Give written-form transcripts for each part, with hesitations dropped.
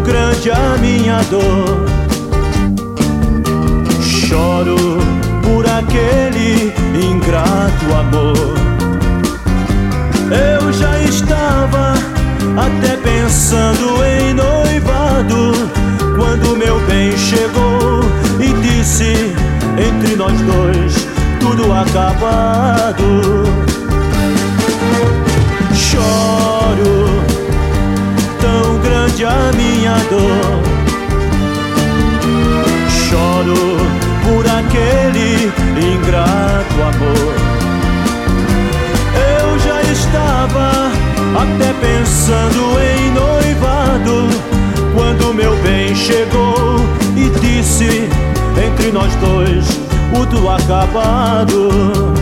grande a minha dor. Choro por aquele ingrato amor. Eu já estava até pensando em noivado, quando meu bem chegou e disse: entre nós dois tudo acabado. Choro, tão grande a minha dor. Choro por aquele ingrato amor. Eu já estava até pensando em noivado, quando meu bem chegou e disse: entre nós dois tudo acabado.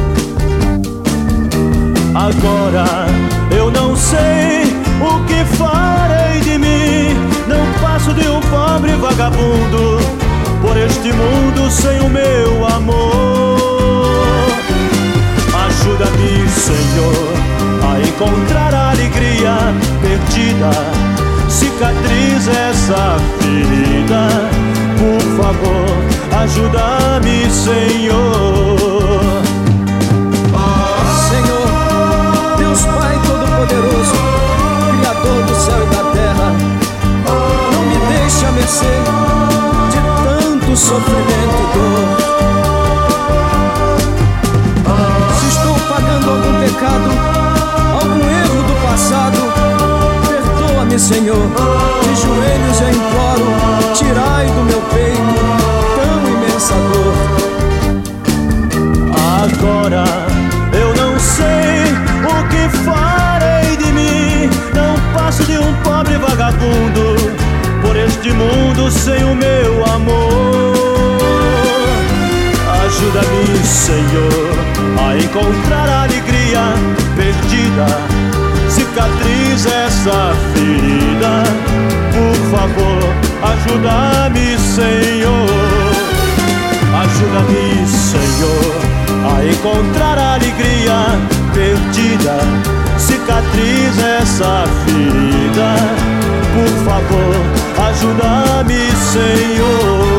Agora eu não sei o que farei de mim. Não passo de um pobre vagabundo por este mundo sem o meu amor. Ajuda-me, Senhor, a encontrar a alegria perdida. Cicatriza essa ferida, por favor, ajuda-me, Senhor. Senhor, Deus Pai Todo-Poderoso, Criador do céu e da terra, não me deixe à mercê de tanto sofrimento e dor. Se estou pagando algum pecado, algum erro do passado, perdoa-me, Senhor. De joelhos eu imploro, tirai do meu peito tão imensa dor. Agora eu não sei o que farei de mim. Não passo de um pobre vagabundo por este mundo sem o meu amor. Ajuda-me, Senhor, a encontrar a alegria perdida. Cicatriza essa ferida, por favor, ajuda-me, Senhor. Ajuda-me, Senhor, a encontrar a alegria perdida. Cicatriza essa ferida, por favor, ajuda-me, Senhor.